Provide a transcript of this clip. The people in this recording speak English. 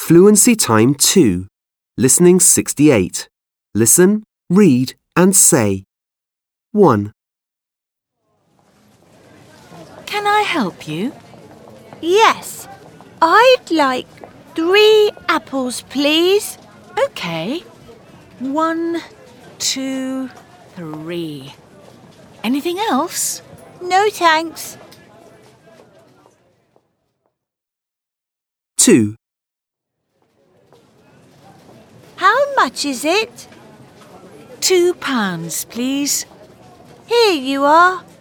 Fluency Time 2. Listening 68. Listen, read and say. 1. Can I help you? Yes, I'd like 3 apples, please. Okay. 1, 2, 3. Anything else? No thanks. 2. How much is it? £2, please. Here you are.